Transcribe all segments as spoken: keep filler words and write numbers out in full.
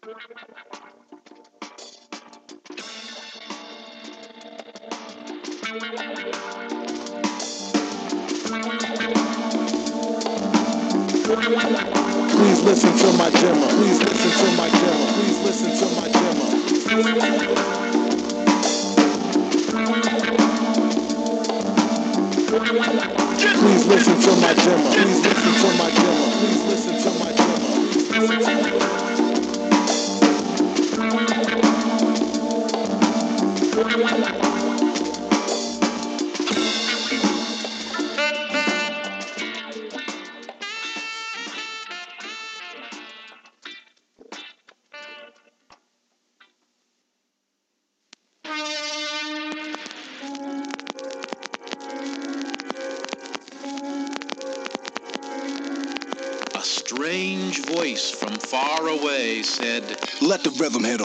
Please listen to my demo. Please listen to my demo. Please listen to my demo. Please listen to my demo. Please listen to my demo. Please listen to my demo. A strange voice from far away said, "Let the rhythm hit 'em."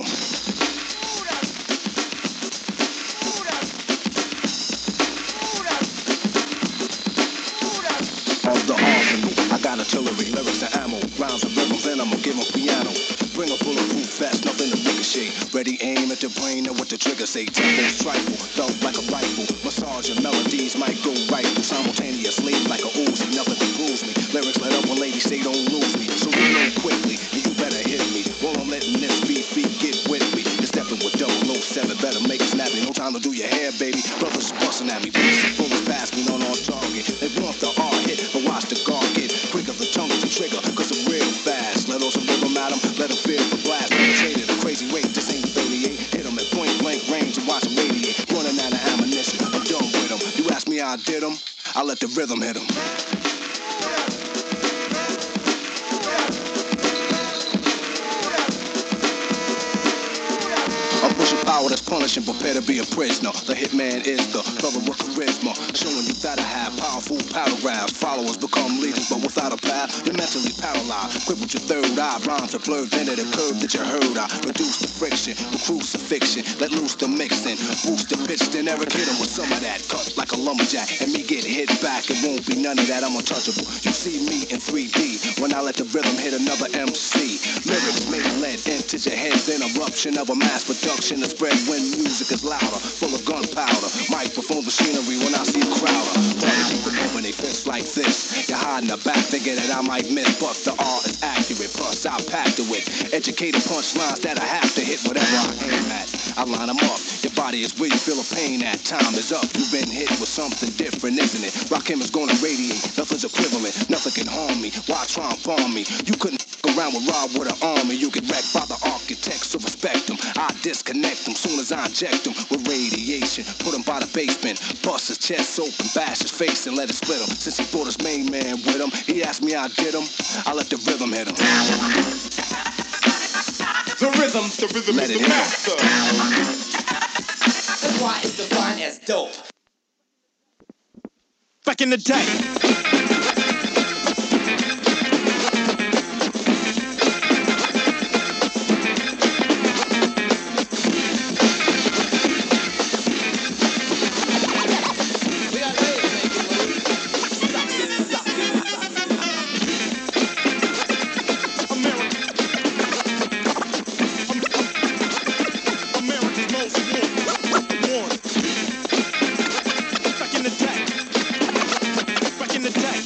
Of the arsenal, I got artillery, lyrics and ammo, rhymes and rhythms, and I'ma give 'em piano. Bring a bulletproof vest, nothing to ricochet. Ready, aim at the brain and what the trigger say. Tempo's trifle, felt like a rifle. Massage your melodies might go right simultaneously like a Uzi. Nothing can bruise me. Lyrics let up when ladies say don't lose me. So you know quickly, and you better hit me. While I'm letting this beat feet get with me. You're stepping with double oh seven, better make it snappy. No time to do your hair, baby. Brothers busting at me. Bullets past me, not on target. They want the R hit, but watch the guard get quicker. The tongue is the trigger, cause I'm real fast. Let off some rhythm at 'em, let 'em feel the blast. Penetrated a crazy rate, this ain't thirty-eight. Hit 'em at point blank range and watch 'em radiate. Running out of ammunition, I'm done with 'em. You ask me how I did 'em, I let the rhythm hit 'em. I'm pushing power that's punishing, prepare to be a prisoner. The hitman is the brother with charisma, showing you that I have powerful paragraphs. Followers become leaders, but without a path, you're mentally paralyzed. Quit with your third eye, rhymes are blurred into the curve that you heard. I reduce the friction with crucifixion, let loose the mixing, boost the pitch, then Eric hit him with some of that. Cut like a lumberjack, and me get hit back. It won't be none of that, I'm untouchable. You see me in three D when I let the rhythm hit another M C. Lyrics made lead into your head, then eruption of a mass production to spread when music is louder, full of gunpowder. Microphone machinery when I see a crowd. Party people moving they fists like this. You're hiding the back thinking that I might miss, but the R is accurate. Plus I packed it with educated punchlines that I have to hit whatever I aim at. I line them up. Your body is where you feel a pain at. Time is up. You've been hit with something different, isn't it? Rakim is gonna radiate. Nothing's equivalent. Nothing can harm me. Why try and bomb me? You couldn't f around with Rob with an army. You get wrecked by the architects, so respect them. I disconnect them soon as I inject them with radiation. Put him by the basement. Bust his chest open, bash his face and let it split him. Since he brought his main man with him, he asked me how I did him. I let the rhythm hit him. The rhythm, the rhythm Let is it the hit. master. That's why it's defined as dope. Back in the day. America's most wanted. Back in the day. Back in the day.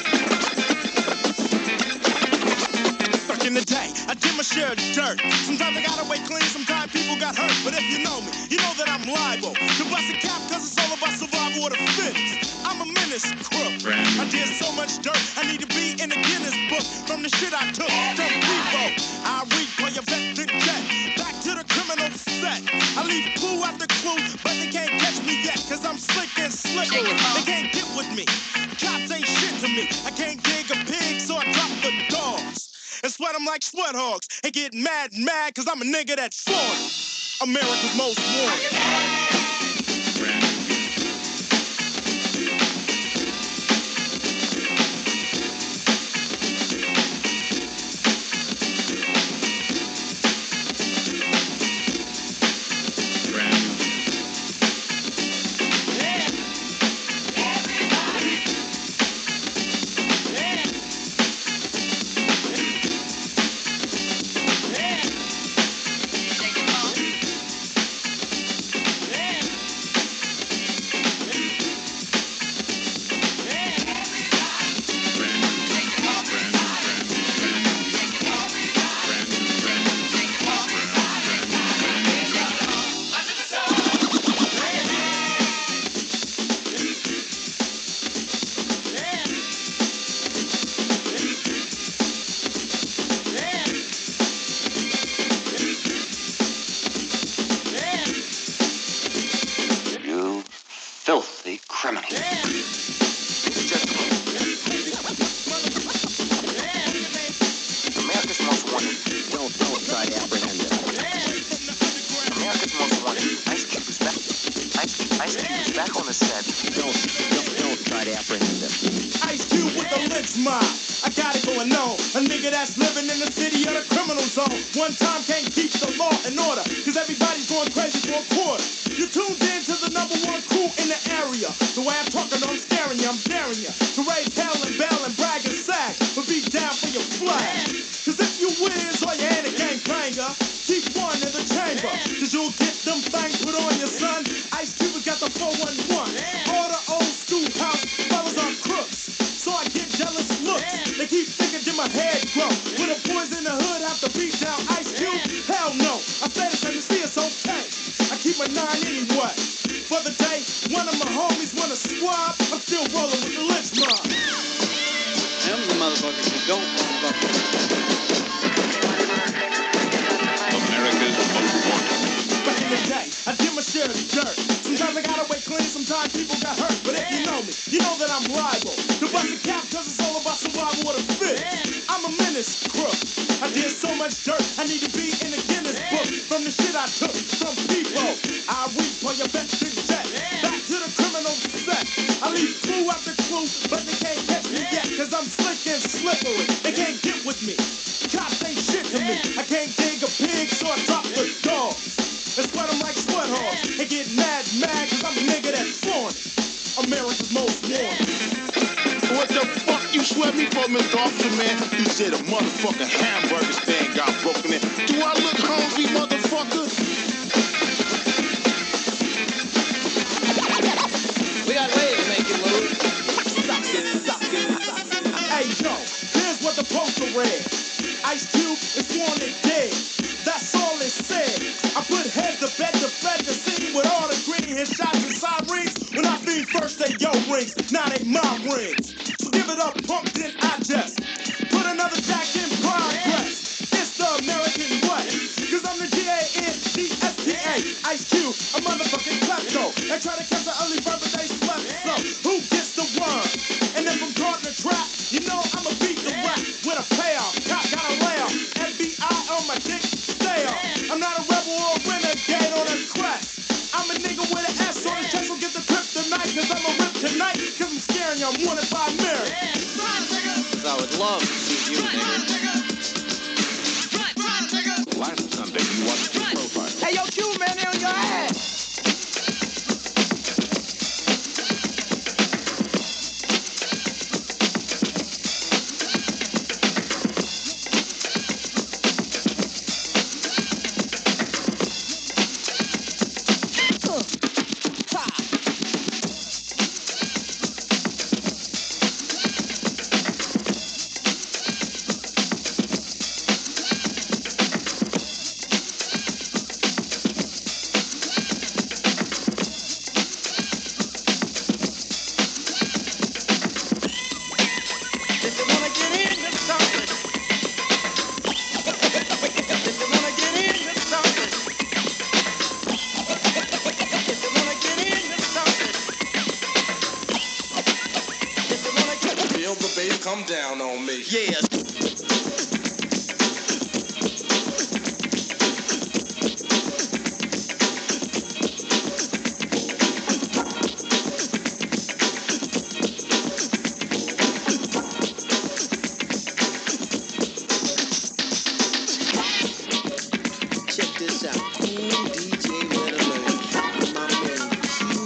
Back in the day, I did my share of dirt. Sometimes I got away clean, sometimes people got hurt. But if you know me, you know that I'm liable to bust a cap, cause it's all about survival of the fittest. I'm a menace crook. I did so much dirt, I need to be in the Guinness book. From the shit I took from people, I replay a veteran jet. Back to the criminal set. I leave clue after clue, but they can't catch me yet, cause I'm slick and slippery. They can't get with me. Cops ain't shit to me. I can't dig a pig, so I drop the dogs and sweat them like sweat hogs and get mad, mad, cause I'm a nigga that's slaughtered. America's most wanted. Ice Cube with the lynch mob. I got it going on. A nigga that's living in the city of the criminal zone. One time can't keep the law in order, cause everybody's going crazy for a quarter. You tuned in to the number one crew in the area. The way I'm talking, I'm staring you, I'm daring you to raise hell and bell and brag and sag, but be down for your flag. Cause if you wins or you ain't a gang banger, keep one in the chamber, cause you'll get them things put on your son. Ice Cube has got the four one one. All the old school house fellas are crooks, so I get jealous looks. They keep thinking till my head grow. When the boys in the hood have to beat down Ice Cube, hell no. I said it's to see it's okay. I keep my nine anyway. For the day, one of my homies wanna swab, I'm still rolling with the lynch mob. Them the motherfuckers who don't motherfuckers. America's most wanted. Back in the day, I did my share of the dirt. Sometimes I got away clean, sometimes people got hurt. But if you know me, you know that I'm liable to bust a cap, cause it's all about survival of the fit. I'm a menace, crook. I did so much dirt, I need to be in the Guinness book. From the shit I took from people, I reap on your best big jet. Back to the criminal set. I leave clue after clue, but they can't catch me yet, cause I'm slick and slippery. They can't get with me. Cops ain't shit to me. I can't dig a pig, so I drop the dog. And sweat them like sweat hogs. And get mad, mad, cause I'm a nigga that's flaunt. America's most wanted. What the fuck you sweat me for, Mister Officer, man? You said a motherfucking hamburger stand got broken in. Do I look hungry, motherfucker? We got ways to make it move. Suck it, suck it, suck it. Hey yo, here's what the poster read. Ice Cube is wanted dead. That's all it said. I put head to bed to fed the city with all the green his shots and sirens. When I beat first they yo rings, now they my rings. So give it up, punk, then I just put another jack in progress. It's the American way, cause I'm the G A N D S P A. Ice Cube, a motherfucking klepto. They try to catch the early bird, but they slept. So who gets the worm? And if I'm caught in a trap, you know I'ma beat the rap with a payoff. Cop got a layoff. F B I on my dick, stay off. I'm not a rebel or a renegade on a crest. I'm a nigga with an S on his chest, so get the kryptonite, cause I'm a rip tonight, cause I'm scaring you, I'm wanted by Mary. So I would love to see you, nigga. Last Sunday, you watched the profile. Hey, yo, Q, man, they on your ass. Come down on me. Yeah. Check this out. Cool D J Red Alert. My man Q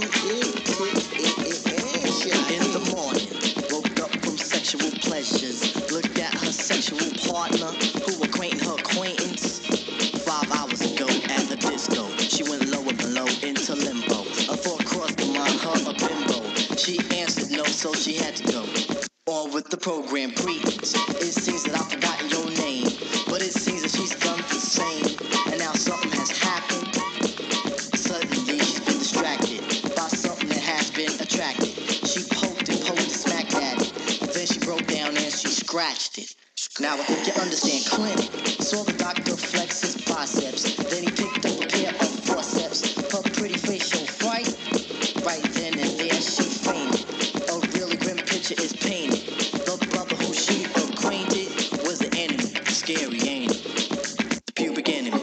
in the morning. Woke up from sexual pleasures. Looked at her sexual partner who acquainted her acquaintance. Five hours ago at the disco, she went lower than low into limbo. A thought crossed her mind, her a bimbo. She answered no, so she had to go. On with the program, greetings. It seems that I've forgotten your name, but it seems that she's done the same. And now something has happened. Suddenly she's been distracted by something that has been attracted. She poked and poked and smacked at it. Then she broke down and she scratched it. Now I think you understand clinic. Saw the doctor flex his biceps. Then he picked up a pair of forceps. Her pretty face showed fright. Right then and there she fainted. A really grim picture is painted. The brother who she acquainted was the enemy. Scary, ain't it? The pubic enemy.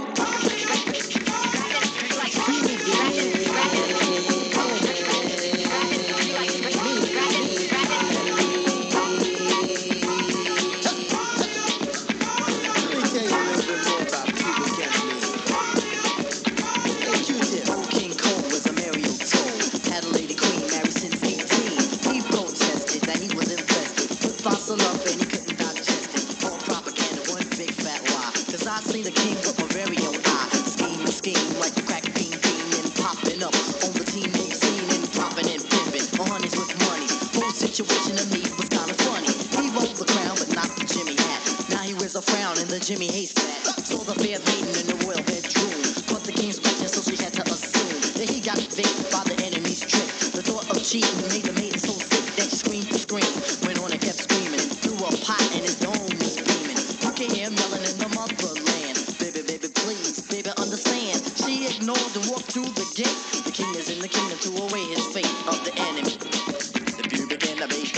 the king with my very own eye. Scheme and scheme like the crack bean beaming, popping up on the teenage scene and popping and pimping. For honeys with money. Whole situation to me was kind of funny. He rolled the crown, but not the Jimmy hat. Now he wears a frown in the Jimmy Hayes flat. Saw the fair maiden in the royal bedroom. Caught the king's watching, so she had to assume that he got vaped by the enemy's trick. The thought of cheating made the maiden so sick that she screamed to scream. Went on and kept screaming. Threw a pot and his dome was beaming. You can hear him yelling in the motherland. Baby, baby, please, baby, understand. She ignored and walked through the gate. The king is in the kingdom to await his fate of the enemy. The view began to be.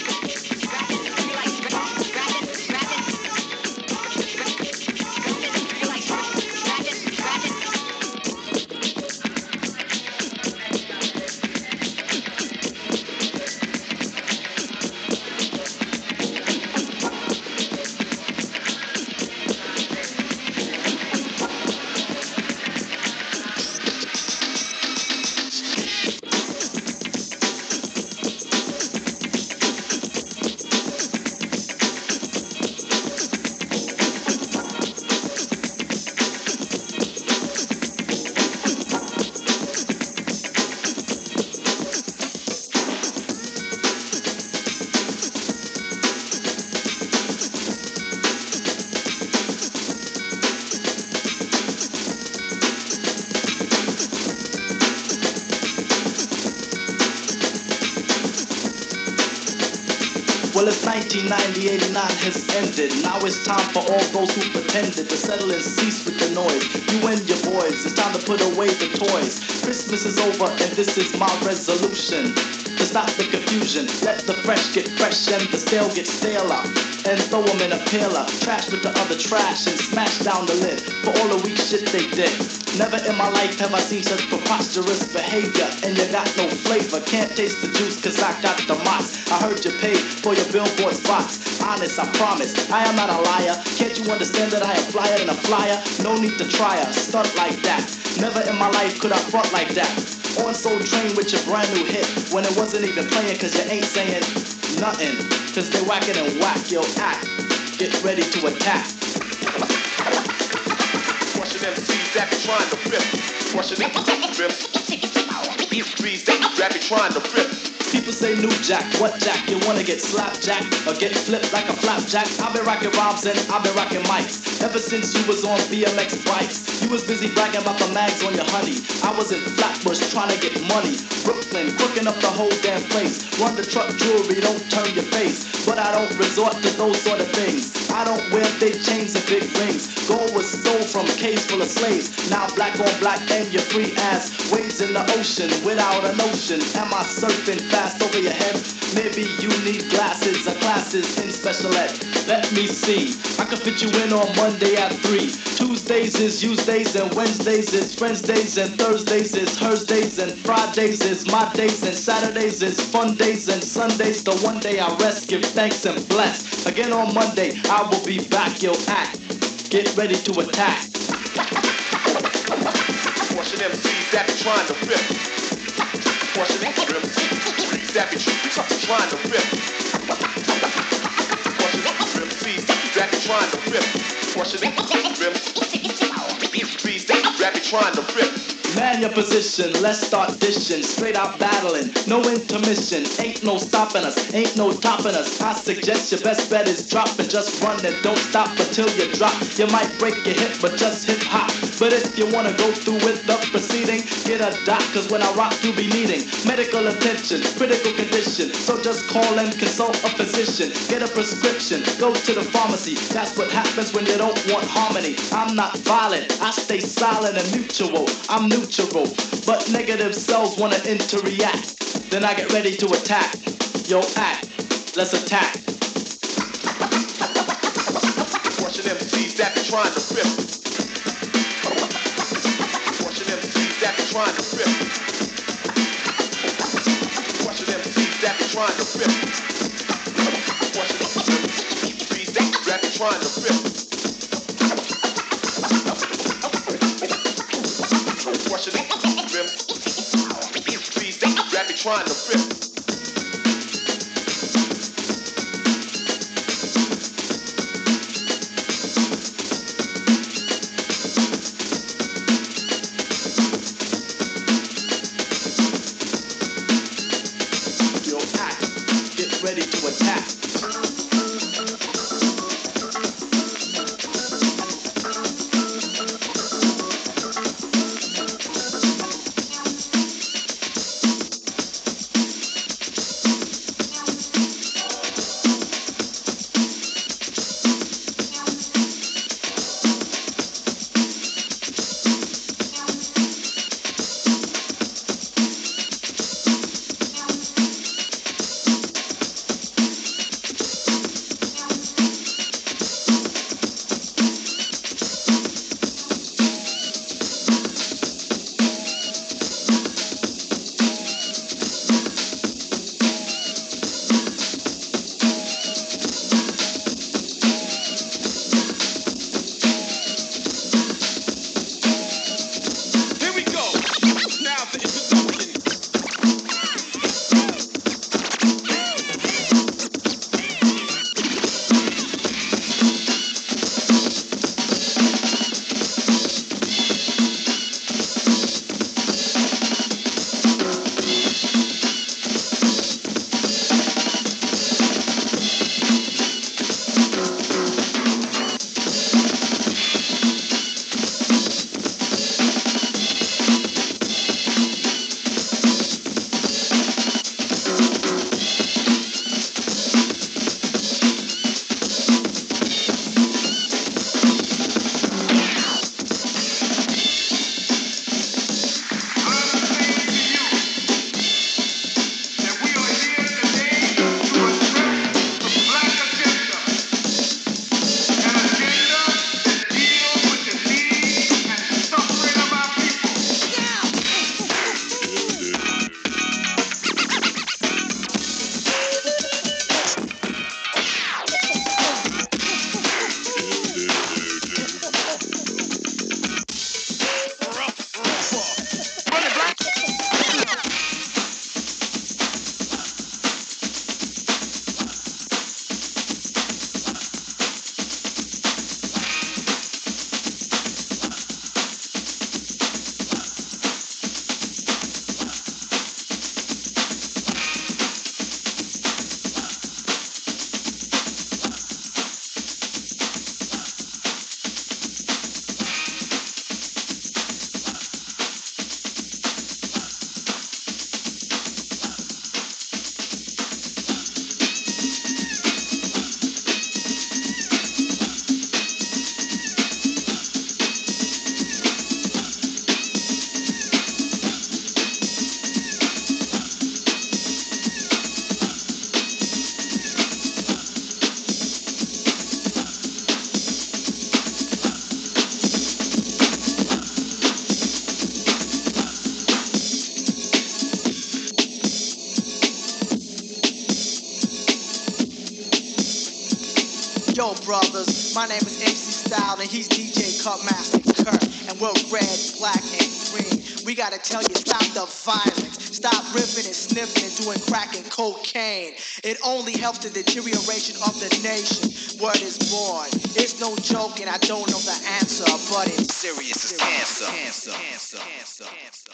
Well, it's nineteen ninety, eighty-nine has ended. Now it's time for all those who pretended to settle and cease with the noise. You and your boys, it's time to put away the toys. Christmas is over and this is my resolution. To stop the confusion, let the fresh get fresh and the stale get staler. And throw them in a paler, trash with the other trash and smash down the lid for all the weak shit they did. Never in my life have I seen such preposterous behavior, and you got no flavor. Can't taste the juice cause I got the mots. I heard you paid for your billboard spots. Honest, I promise, I am not a liar. Can't you understand that I am flyer than a flyer? No need to try a stunt like that. Never in my life could I front like that. On Soul Train with your brand new hit, when it wasn't even playing cause you ain't saying nothing. Cause they whacking and whack your act. Get ready to attack. Watching them C's that be trying to flip. Watching them flip. These trees that be trying to flip. People say new jack, what jack? You wanna get slapjack or get flipped like a flapjack? I've been rocking rhymes and I've been rocking mics ever since you was on B M X bikes. You was busy bragging about the mags on your honey. I was in Flatbush trying to get money. Brooklyn, cooking up the whole damn place. Run the truck jewelry, don't turn your face. But I don't resort to those sort of things. I don't wear big chains and big rings. Gold was stole from a cage full of slaves. Now black on black and your free ass waves in the ocean without an ocean. Am I surfing fast over your head? Maybe you need glasses or classes in special ed. Let me see. I can fit you in on Monday at three. Tuesdays is Tuesdays and Wednesdays is Friends days and Thursdays is hers days and Fridays is my days and Saturdays is fun days and Sundays the one day I rest, give thanks and bless. Again on Monday I will be back, yo act. Get ready to attack. Watching them C's that be trying to flip. Watching them C's that be trying to flip. Watching them C's that be trying to flip. Watching them C's that be trying to flip. Man your position, let's start dishing. Straight out battling, no intermission. Ain't no stopping us, ain't no topping us. I suggest your best bet is drop and just run and don't stop until you drop. You might break your hip, but just hip hop. But if you wanna go through with the proceeding, get a doc, cause when I rock you'll be needing medical attention, critical condition. So just call and consult a physician. Get a prescription, go to the pharmacy. That's what happens when you don't want harmony. I'm not violent, I stay silent and mutual. I'm neutral, but negative cells wanna interact. Then I get ready to attack. Yo, act, let's attack. Watching them C's that be trying to flip. Watching them C's that be trying to flip. Watching them C's that be trying to flip. Watching them C's that be trying to flip. Watching them C's that be trying to flip. ready to attack. Yo, brothers, my name is M C Style and he's D J Cutmaster Kurt, and we're red, black, and green. We gotta tell you, stop the violence, stop ripping and sniffing and doing crack and cocaine. It only helps the deterioration of the nation. Word is born. It's no joke, and I don't know the answer, but it's serious as cancer. Cancer. Cancer. Cancer. Cancer.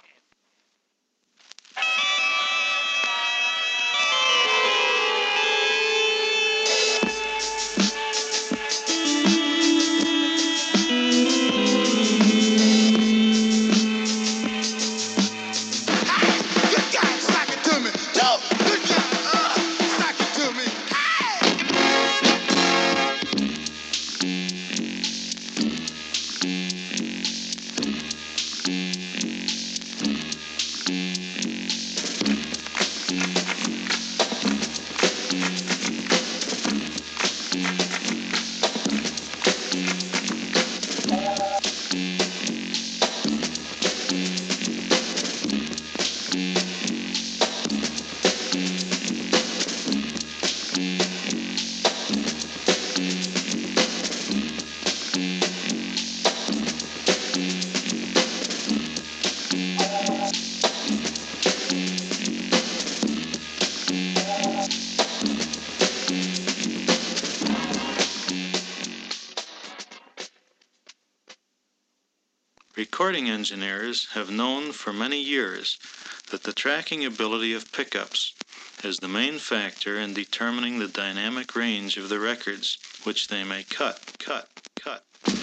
Recording engineers have known for many years that the tracking ability of pickups as the main factor in determining the dynamic range of the records, which they may cut, cut, cut.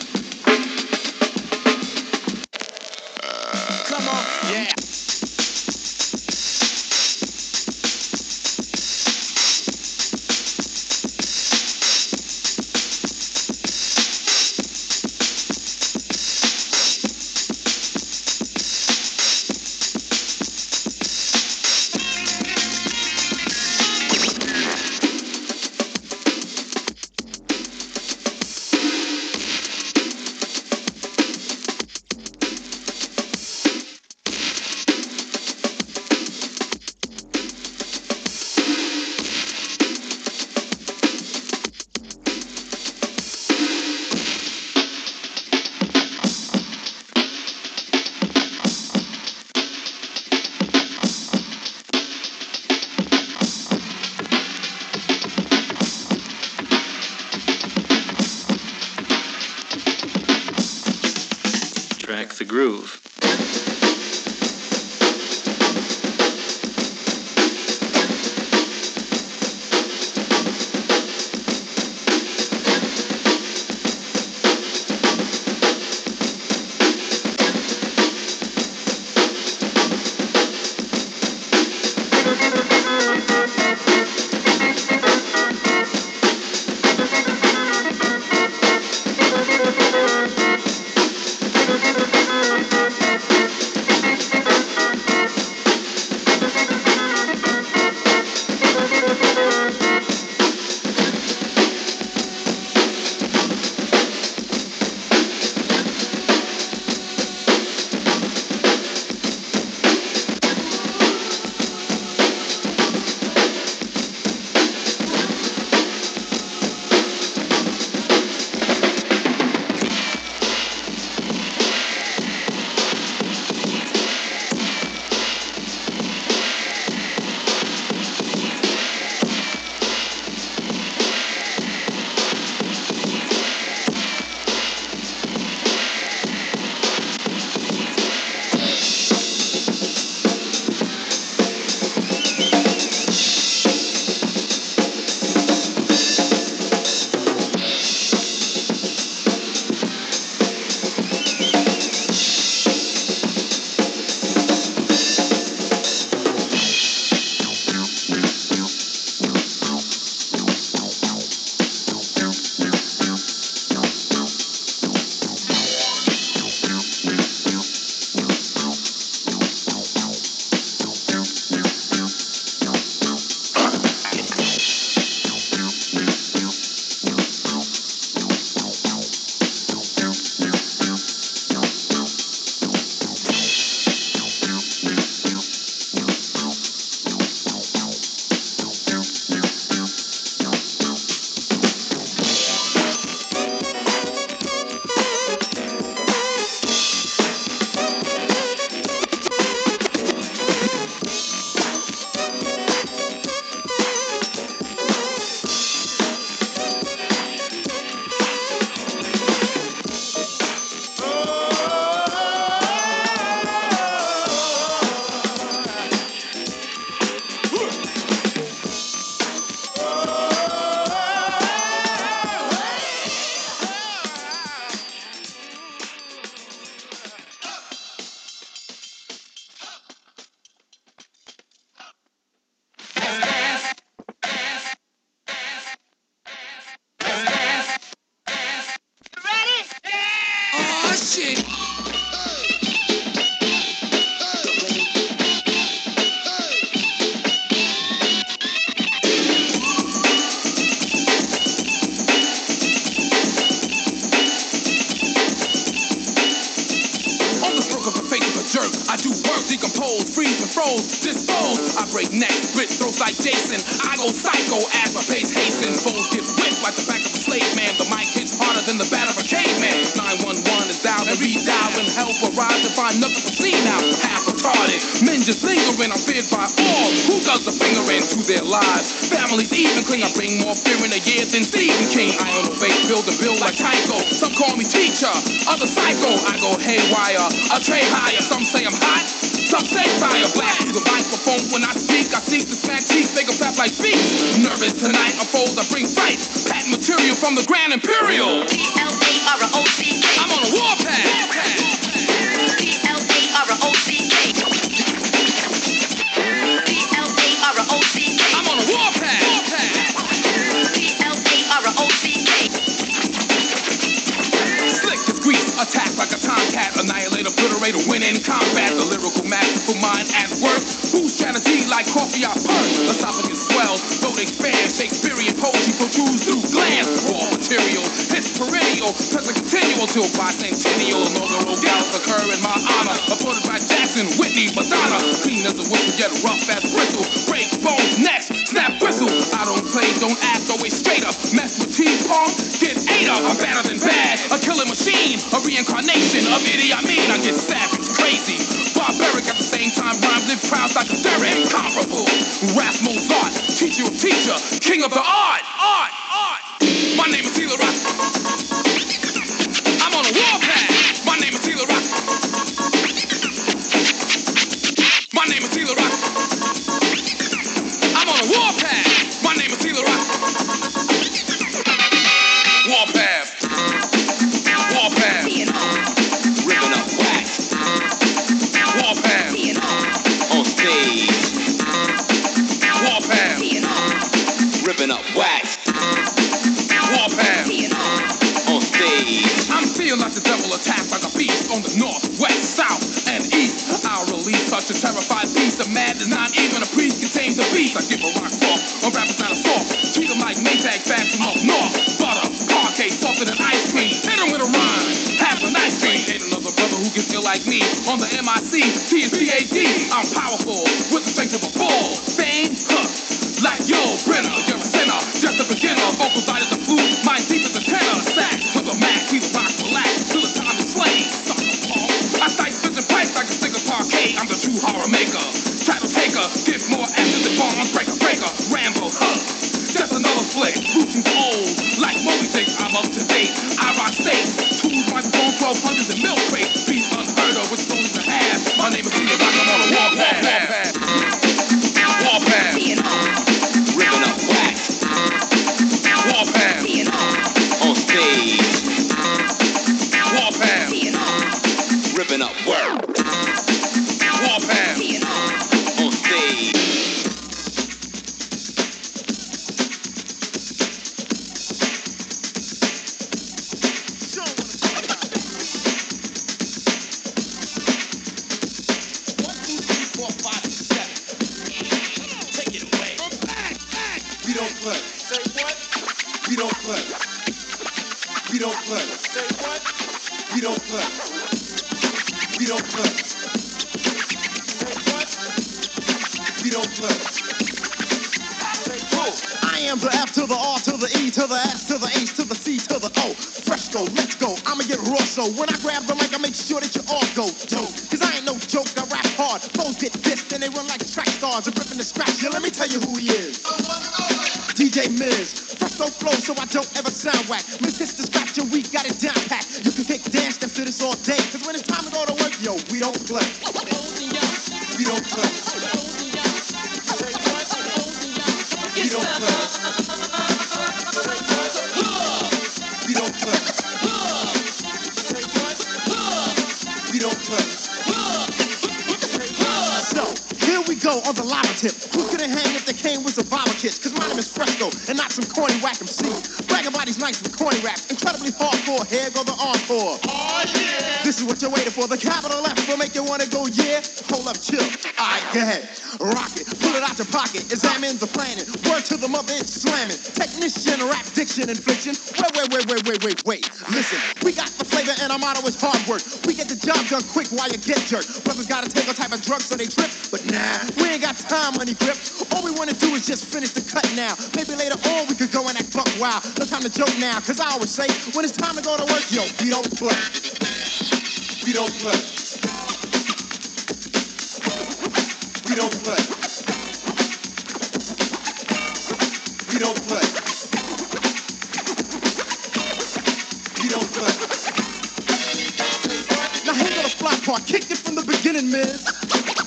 Come on, yeah. Track the groove. I do work, decompose, freeze and froze, dispose. I break necks, split throats like Jason. I go psycho as my pace hastens. Foes get whipped like the back of a slave man. The mic hits harder than the bat of a caveman. nine one one is down and redial when help arrives to find nothing to see now. Half retarded, men just lingering. I'm feared by all who does the fingering to their lives. Families even cling. I bring more fear in a year than Stephen King. I own a fake build and build like Tycho. Some call me teacher, other psycho. I go haywire, a tray higher. Some say I'm hot, Some say fire blast through the microphone when I speak. I seek to smack cheeks, make them clap like feet. Nervous tonight, I fold, I bring fight. Patent material from the Grand Imperial. P L A R O C K. I'm on a warpath. P L A R O C K. P L A R O C K. I'm on a warpath. P L A R O C K. Slick as grease, attack like a tomcat, annihilate, obliterate, win in combat. The lyrical masterful mind at work. Whose strategy like coffee I purr. Esophagus swells, throat expands. Shakespearean poetry protrudes through glands. Raw material, hits perennial, present continual till bicentennial. Inaugural gals occur in my honor. Applauded by Jackson, Whitney, Madonna. Clean as a whistle, yet rough as bristle. Break bones, necks, snap bristle. I don't play, don't act, always straight up. Mess with T-Pong, get ate up. I'm better than bad, a killing machine, a reincarnation of Idi Amin. I get savage, crazy, barbaric at the same time. Rhyme live crowds like a dairy, incomparable. Rap Mozart, teacher of teacher, king of the art, art, art. My name is Tila Rock. I'm on a warpath. My name is Tila Rock. My name is Tila Rock. I'm on a warpath. My name is Tila Rock. Warpath. Warpath. Ripping up wax Warpath. on stage. Warpath. Ripping up wax Warpath. on stage. I'm feeling like the devil attacked like a beast on the north, west, south, and east. I'll release such a terrified beast. A mad that not even a priest can tame the beast. I give a rock talk, a rapper's not a soft. Treat him like Maytag facts from up north. Butter, parquet, softer than ice cream. Hit him with a rhyme, half an ice cream. Ain't another brother who gets ill like me. On the M I C, T is P A D. I'm powerful, with the strength of a bull. Fame, huh, like yo, Brenner. You're a sinner, just a beginner. Vocals light as a flute, mind deep as a tenor. Sax to the max, he the rock, relax, till it's time to slay. Sucker punk. I slice fish and price like a stick of parquet. I'm the true horror maker. Title taker, give more after the bombs. Breaker, breaker, Rambo, huh. Just another flick, Lucy's old. Like Moby Dick, I'm up to date. I rock states, tools, microphone, twelve hundreds and milk crate. Beats unheard of, with stories to have. My name is Tila Rock, I'm on a warpath. Warpath. Ripping up wax Warpath. on stage. Warpath. Ripping up work Warpath. on stage. One, two, three, four, five, six, seven. Take it away. We don't play. Say what? We don't play. We don't play. Say what? We don't play. We don't play. Say what? We don't play. Say what? I am the F to the R to the E to the S to the H to the C to the O. Fresco, let's go. I'ma get raw. So when I grab the mic, I make sure that you all go dope. Cause I ain't no joke, I rap hard. Foes get dissed and they run like track stars and ripping the scratch. Yeah, let me tell you who he is. D J Miz. Fresco flow so I don't ever sound whack. Miz hits the scratch and we got it down pat. You can kick dance steps to this all day. Cause when it's time to go to work, yo, we don't play. We don't play. We don't play. We don't play. We don't play. So, here we go on the lava tip. Who couldn't hang if they came with survival kits? Cause my name is Fresco and not some corny whack M C. Bragging about these nights with corny raps. Incredibly hardcore, here go the encore. Oh yeah! This is what you're waiting for. The capital F will make you wanna go, yeah? Hold up, chill. Alright, go ahead. Rock it, pull it out your pocket, examine the planet. Word to the mother, it's slamming. Technician, rap, diction, infliction. Wait, wait, wait, wait, wait, wait, wait. Listen, we got the flavor and our motto is hard work. We get the job done quick while you get jerked. Brothers gotta take a type of drug so they trip, but nah, we ain't got time, money grip. All we wanna do is just finish the cut now. Maybe later on we could go and act buck wild. No time to joke now, cause I always say, when it's time to go to work, yo, we don't play. We don't play. We don't play. We don't play. We don't play. Now here go the fly part, kick it from the beginning, Miz.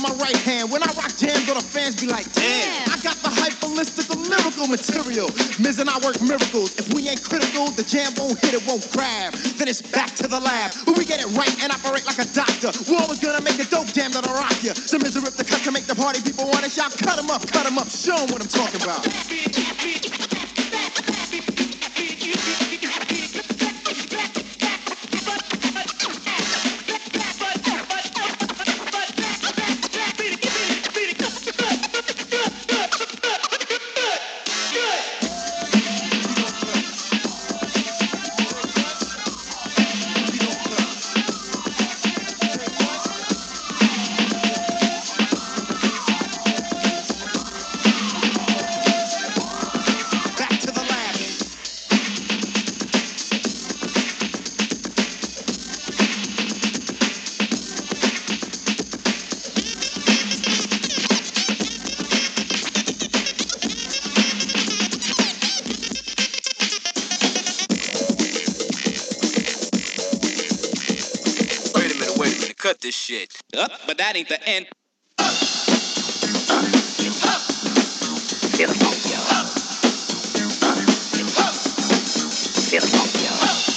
in my right hand. When I rock jams, all the fans be like, damn. I got the hyperlistical lyrical material. Miz and I work miracles. If we ain't critical, the jam won't hit, it won't grab. Then it's back to the lab, where we get it right and operate like a doctor. We're always gonna make a dope jam that'll rock you. The Miz will rip the cut to make the party people want it. Y'all cut 'em up, cut 'em up, show 'em what I'm talking about. Cut this shit. Up, but that ain't the end. Feel the funk, yo. Feel the funk, yo.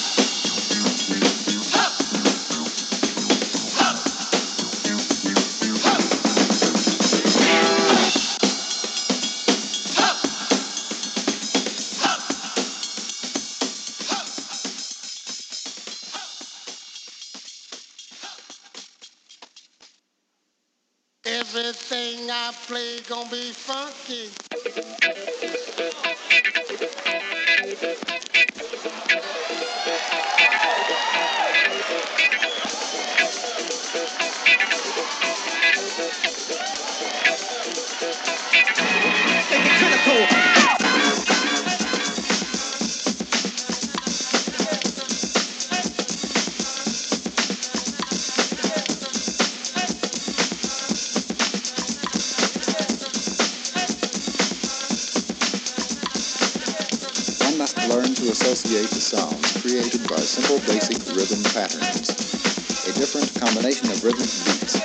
Everything I play gonna be funky. Take it to the core. Learn to associate the sounds created by simple basic rhythm patterns, a different combination of rhythmic beats.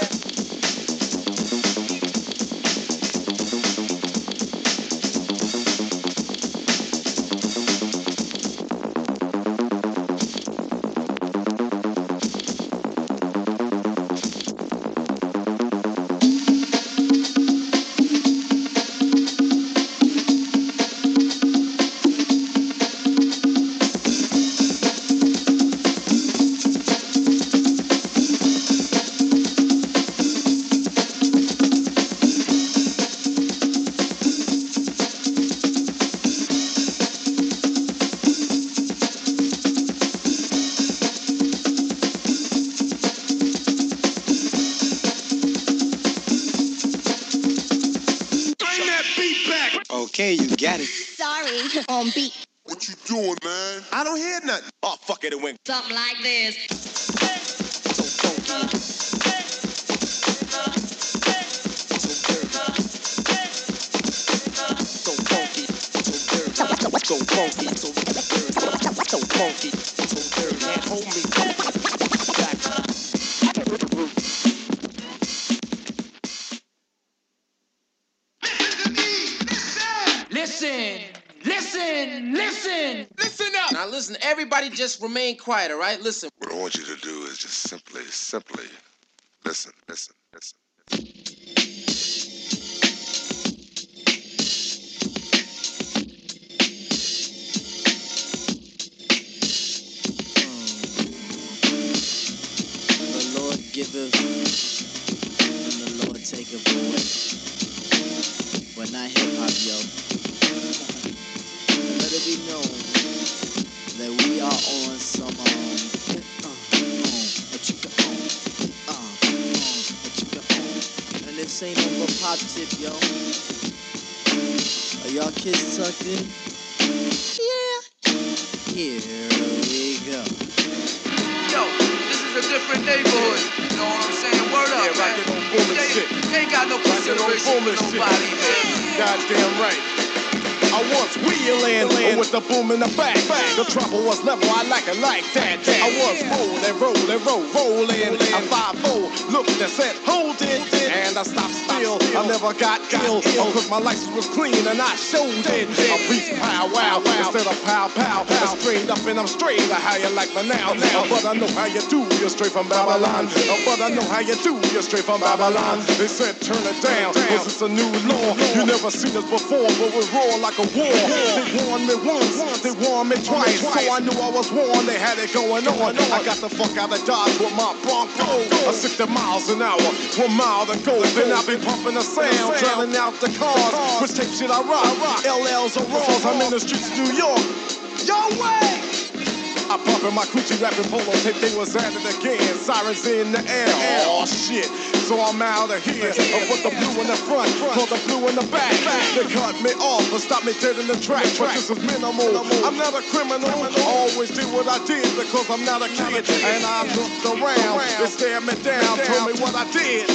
Okay, you got it. Sorry, on beat. What you doing, man? I don't hear nothing. Oh, fuck it, it went. Something like this. So funky. So funky. So dirty. So funky. So dirty. So funky. So dirty. Can't hold me back. Listen, listen, listen. Listen up. Now listen, everybody just remain quiet, all right? Listen. What I want you to do is just simply, simply listen, listen, listen. The Lord giveth, and the Lord taketh away. But not hip hop, yo. Let it be known that we are on some um, uh, uh, a chica on, uh, uh, a chica on, and this ain't no pop tip, yo. Are y'all kids tucked in? Yeah. Here we go. Yo, this is a different neighborhood. You know what I'm saying? Word up, Yeah, man. rockin' on booming They, shit. they ain't got no Rockin' on consideration for booming shit. nobody, man. Goddamn right. I was wheeling with the boom in the back. The trouble was level, I like it like that. I was rolling, rolling, rolling, rolling. I five four looked and said, hold it, and I stopped still. I never got ill, cause my license was clean and I showed it. I preach pow wow instead of pow pow. I'm straight up and I'm straight. How you like me now? But I know how you do. You're straight from Babylon. But I know how you do. You're straight from Babylon. They said turn it down, cause it's a new law. You never seen us before, but we roar like a war. They warned me once, they warned me twice, so I knew I was warned. They had it going on. I got the fuck out of Dodge with my Bronco. A sixty miles an hour, one mile to go. Then I be pumping the sound, drowning out the cars. Which tape shit I rock? L Ls or Raws. I'm in the streets of New York. Yo way! I pop in my coochie rapping polo tape, they was at it again. Sirens in the air, oh shit. So I'm out of here. I put the blue in the front, put the blue in the back. They cut me off and stopped me dead in the track. But this is minimal. I'm not a criminal. Always did what I did because I'm not a kid. And I looked around, they stared me down, told me what I did.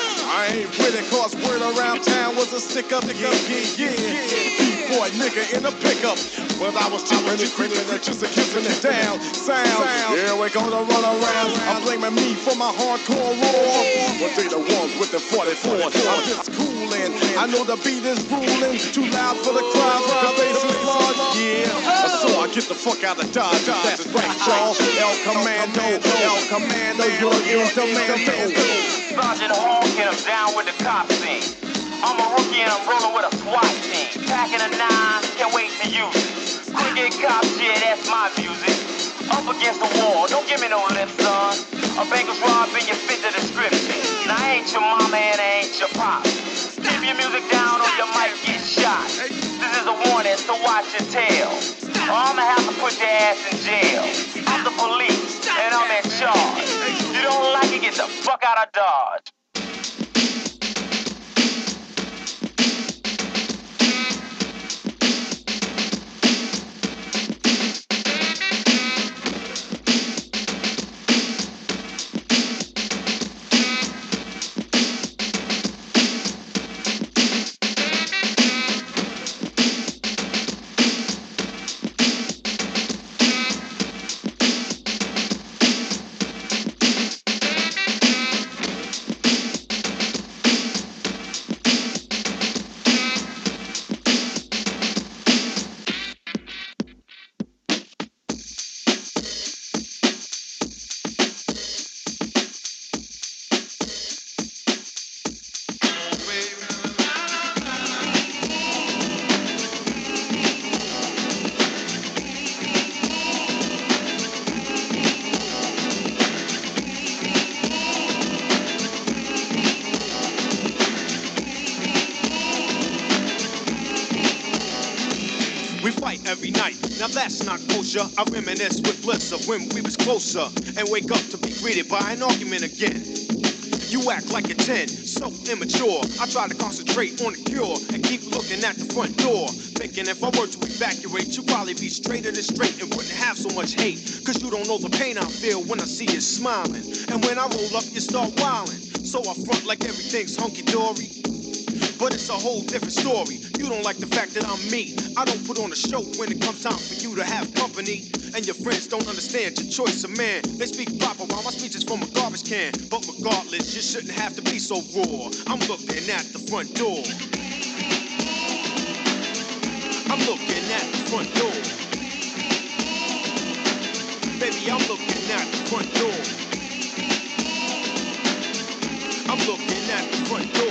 I ain't with it, cause word around town was a stick up, yeah, yeah, yeah. Boy, nigga in a pickup. But I was too pretty, creeping and just a kissing it down. Sound, yeah, we're gonna run around. I'm blaming me for my hardcore roar. But they the ones with the forty-four. I'm just coolin'. I know the beat is ruling. Too loud for the crowd, but the bass is large. Yeah, so I get the fuck out of Dodge. That's right, y'all. El Commando, El Commando, you're in demand. Sergeant Hawk and I'm down with the cop scene. I'm a rookie and I'm rolling with a SWAT team. Packing a nine, can't wait to use it. Cricket cop shit, that's my music. Up against the wall, don't give me no lip, son. A banker's robbing, you fit the description. Now I ain't your mama and I ain't your pop. Keep your music down or you might get shot. This is a warning, so watch your tail. Or I'ma have to put your ass in jail. I'm the police, and I'm in charge. You don't like it, get the fuck out of Dodge. Every night, now that's not kosher. I reminisce with bliss of when we was closer and wake up to be greeted by an argument again. You act like a ten, so immature. I try to concentrate on the cure and keep looking at the front door, thinking if I were to evacuate, you'd probably be straighter than straight and wouldn't have so much hate. Cause you don't know the pain I feel when I see you smiling. And when I roll up, you start wilding. So I front like everything's hunky-dory. But it's a whole different story. You don't like the fact that I'm me. I don't put on a show when it comes time for you to have company. And your friends don't understand your choice of man. They speak proper while my speech is from a garbage can. But regardless, you shouldn't have to be so raw. I'm looking at the front door. I'm looking at the front door. Baby, I'm looking at the front door. I'm looking at the front door.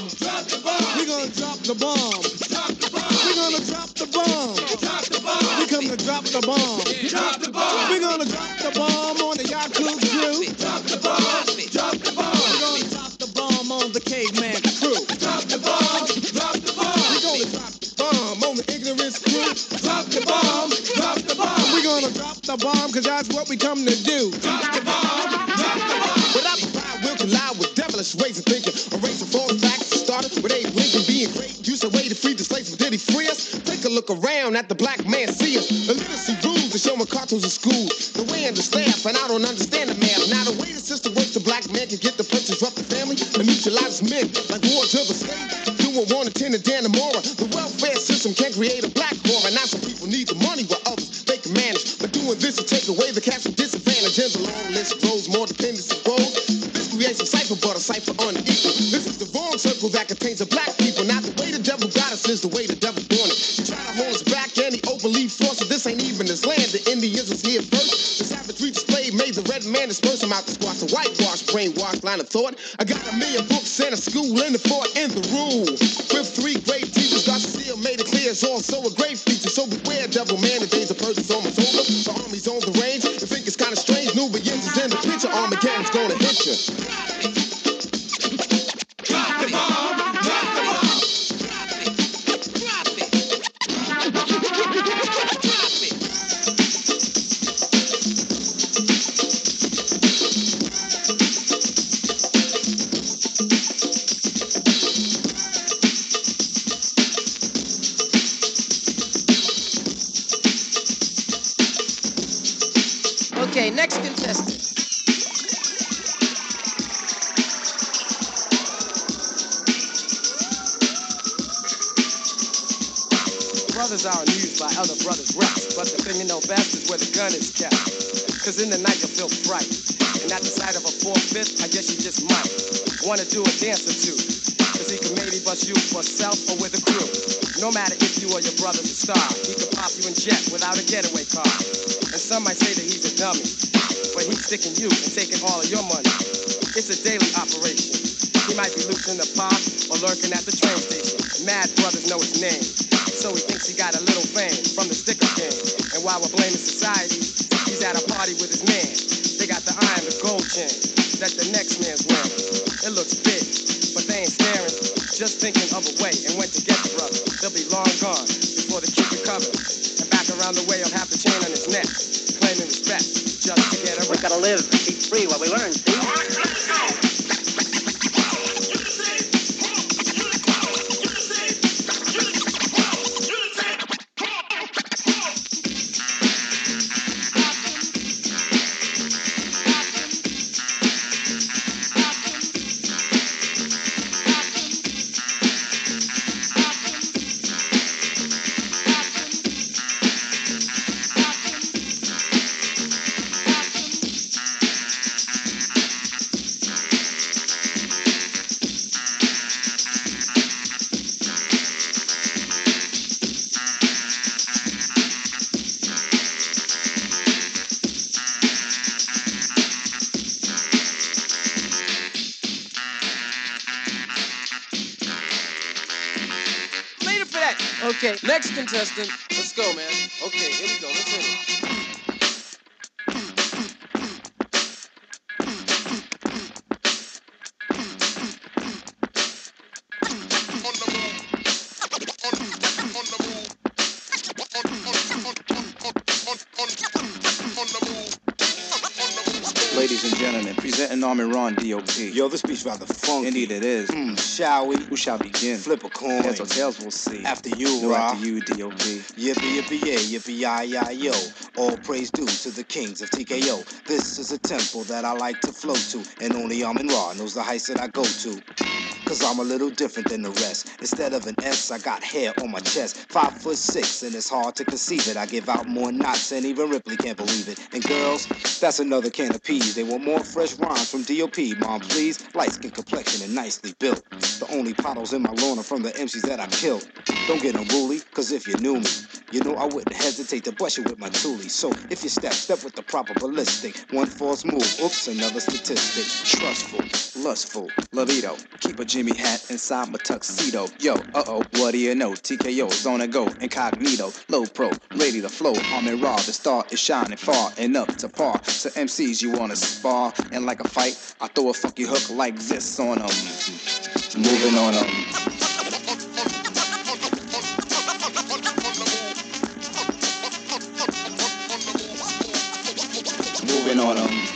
The bomb. Drop the bomb. We're gonna drop the bomb. Drop the bomb. We come to drop the bomb. Drop the bomb. We're gonna drop the bomb on the yacht club crew. Drop the bomb. Drop the bomb. We're gonna drop the bomb on the caveman crew. Drop the bomb. Drop the bomb. We're gonna drop the bomb on the ignorance crew. Drop the bomb. Drop the bomb. We're gonna drop the bomb because that's what we come to do. Drop the bomb. Drop the bomb. Without the pride, we'll collide with devilish ways of thinking. Erasing false facts. Started with Abe Lincoln being great. Use a way to free the slaves, but did he free us? Take a look around at the black man, see us. The literacy rules are showing cartoons in school. The way and the staff, and I don't understand the math. Now the way the system works, the black man can get the place, disrupt the family, and neutralize men like wars of a slave. Doing one to ten to Dannemora. The welfare system can create a black horror. Now some people need the money while others they can manage. But doing this will take away the cash from disadvantage. And the long list grows, more dependency grows. This creates a cipher, but a cipher unequal. This is the wrong circle that contains the black people. Not the way the devil got us is the way the devil born it. He try to hold us back and he openly forced it. This ain't even his land. The Indians was here first. The savagery displayed made the red man disperse him out the squash. The whitewash, brainwash, line of thought. I got a million books and a school in the fort in the rule. With three great teachers, Doctor Steele made it clear it's also a great feature. So beware, devil man, the days of Persians almost over. The army's on the range. You think it's kind of strange. Nubians is in the picture. Armageddon's gonna hit you. Drop the bomb. Drop the bomb. Okay, next contestant. Brothers are amused by other brothers' raps, but the thing you know best is where the gun is kept. Cause in the night you feel fright, and at the sight of a four-fifth, I guess you just might wanna do a dance or two. Cause he can maybe bust you for self or with a crew. No matter if you or your brother's a star, he could pop you in jet without a getaway car. And some might say that he's a dummy, but he's sticking you and taking all of your money. It's a daily operation. He might be loose in the park or lurking at the train station. Mad brothers know his name, so he thinks he got a little fame from the sticker game. And while we're blaming society, he's at a party with his man. They got the iron, the gold chain that the next man's wearing. It looks big, but they ain't staring, just thinking of a way and when to get the brother. They'll be long gone before the kid recovers. And back around the way, he'll have the chain on his neck, claiming respect just to get around. We gotta live and keep free what we learn, see? Okay, next contestant. Let's go, man. Okay, here we go. Let's hit it. Ladies and gentlemen, presenting Armin Ron, D O P. Yo, this beat's rather funky. Indeed it is. Hmm, shall we? Who shall begin? Flip a coin. Heads or tails, we'll see. After you, No, Ra. after you, D O P. Yippee, yippee, yay, yippee, yi, yi, yo. All praise due to the kings of T K O. This is a temple that I like to flow to, and only Armin Ra knows the heights that I go to. Cause I'm a little different than the rest. Instead of an S, I got hair on my chest. Five foot six, and it's hard to conceive it. I give out more knots, and even Ripley can't believe it. And girls, that's another can of peas. They want more fresh rhymes from D O P. Mom, please, light skin complexion and nicely built. The only potholes in my lawn are from the M Cs that I killed. Don't get unruly, cause if you knew me, you know I wouldn't hesitate to bust you with my toolie. So if you step, step with the proper ballistic. One false move, oops, another statistic. Trustful, lustful, libido. Keep a Jimmy hat inside my tuxedo. Yo, uh-oh, what do you know? T K O's on a go, incognito, low pro, ready to flow. I'm in raw, the star is shining far and up to par. So M Cs you wanna spar, and like a fight, I throw a funky hook like this on 'em. Moving on 'em. Moving on 'em.